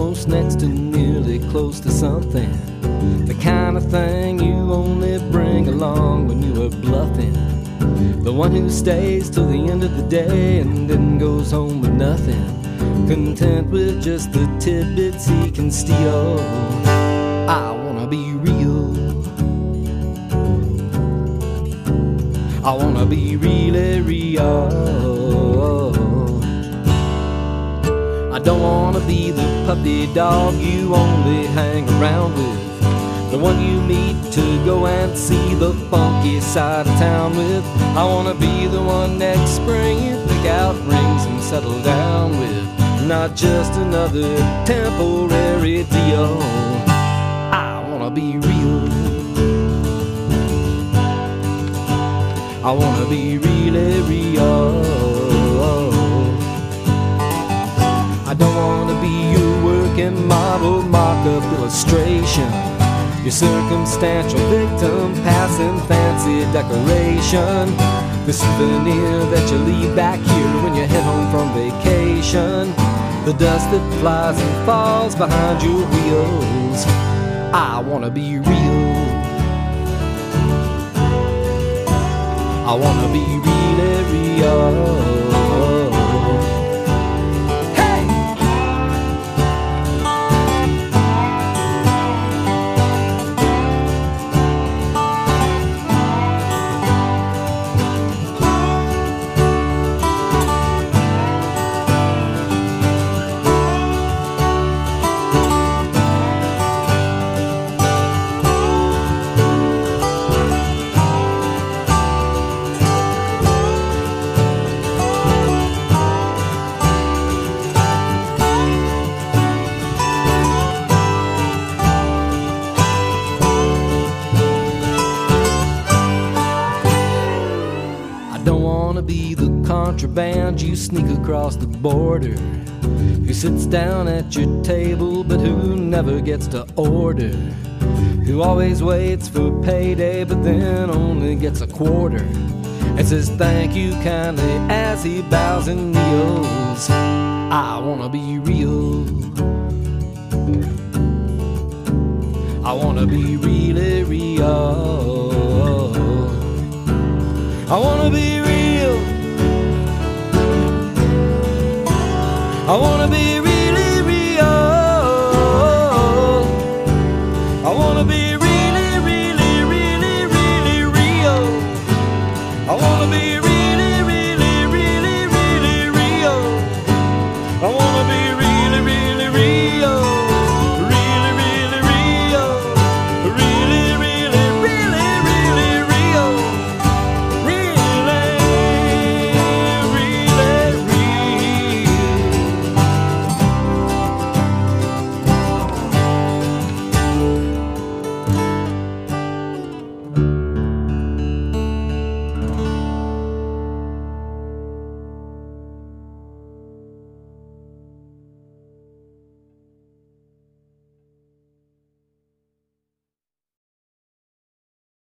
almost next to nearly close to something. The kind of thing you only bring along when you are bluffing. The one who stays till the end of the day and then goes home with nothing, content with just the tidbits he can steal. I wanna be real. I wanna be really real. I don't wanna be the puppy dog you only hang around with, the one you meet to go and see the funky side of town with. I wanna be the one next spring you pick out rings and settle down with, not just another temporary deal. I wanna be real. I wanna be really real. I don't wanna be your working model mock-up illustration, your circumstantial victim passing fancy decoration, the souvenir that you leave back here when you head home from vacation, the dust that flies and falls behind your wheels. I wanna be real. I wanna be really real. Be the contraband you sneak across the border, who sits down at your table but who never gets to order, who always waits for payday but then only gets a quarter, and says thank you kindly as he bows and kneels. I wanna be real. I wanna be really real. I wanna be real. I wanna be really real. I wanna be really, really, really, really real. I wanna be real.